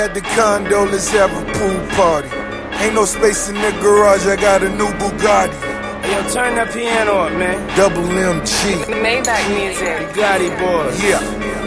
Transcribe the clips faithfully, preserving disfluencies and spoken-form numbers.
at the condo, let's have a pool party. Ain't no space in the garage, I got a new Bugatti. Hey, yo, turn that piano up, man. Double M G. Maybach music. Bugatti boys. Yeah.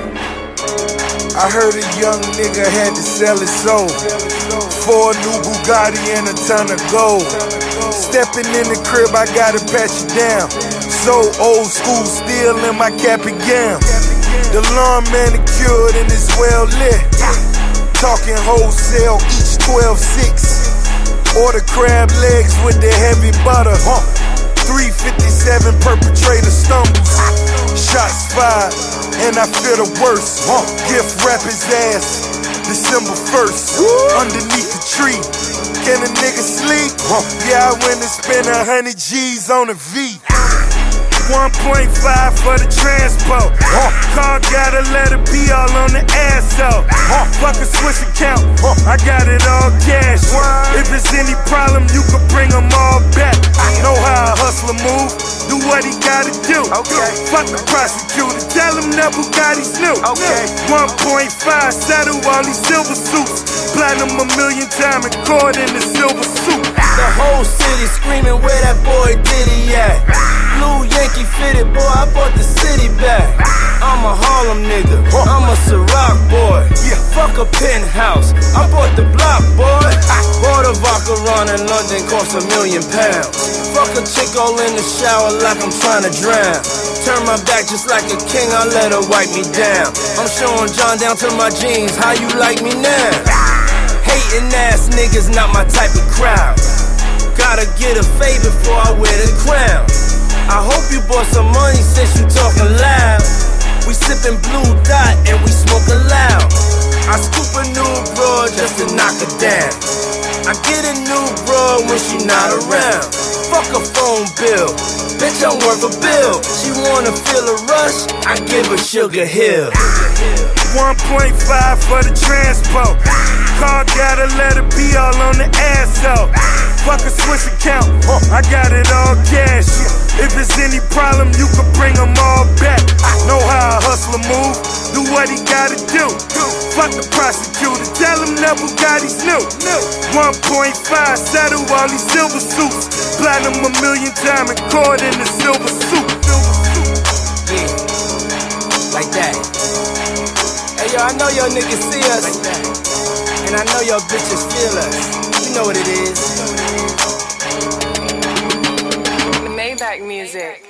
I heard a young nigga had to sell his soul for a new Bugatti and a ton of gold. Stepping in the crib, I gotta pat you down. So old school, still in my cap and gown. The lawn manicured and it's well lit. Talking wholesale, each twelve six. Order crab legs with the heavy butter. three fifty-seven perpetrator stumbles. Shots fired, and I feel the worst. Gift wrap his ass December first. Underneath the tree. Can a nigga sleep? Yeah, I went and spent a hundred G's on a V. one point five for the transport. Car gotta let it be all on the ass out. Fuck a Swiss account, I got it all cash. If it's any problem, you can bring them all back. Know how a hustler move, do what he gotta do. Fuck the prosecutor, tell him that Bugatti's new. one point five, settle all these silver suits. Platinum a million time and caught in the silver suit. The whole city screaming where that boy Diddy at. Blue Yankee fitted, boy, I bought the city back. I'm a Harlem nigga, I'm a Ciroc boy. Fuck a penthouse, I bought the block, boy. Bought a vodka run in London, cost a million pounds. Fuck a chick all in the shower like I'm trying to drown. Turn my back just like a king, I let her wipe me down. I'm showing John down to my jeans, how you like me now? Hating ass niggas not my type of crowd. Gotta get a favor before I wear the crown. I hope you bought some money since you talking loud. We sippin' blue dot and we smoking loud. I scoop a new broad just to knock her down. I get a new broad when she not around. Fuck a phone bill, bitch I'm worth a bill. She wanna feel a rush, I give her Sugar Hill. one point five for the transport. Car gotta let it be all on the ass out. Fuck a Swiss account, I got it all cash. If it's any problem, you can bring them all back. Know how a hustler move, do what he gotta do. Fuck the prosecutor, tell him that Bugatti's new. one point five, settle all these silver suits. Platinum a million time and caught in the silver suit. Yeah, like that. Hey yo, I know your niggas see us, and I know your bitches feel us. You know what it is. Maybach music.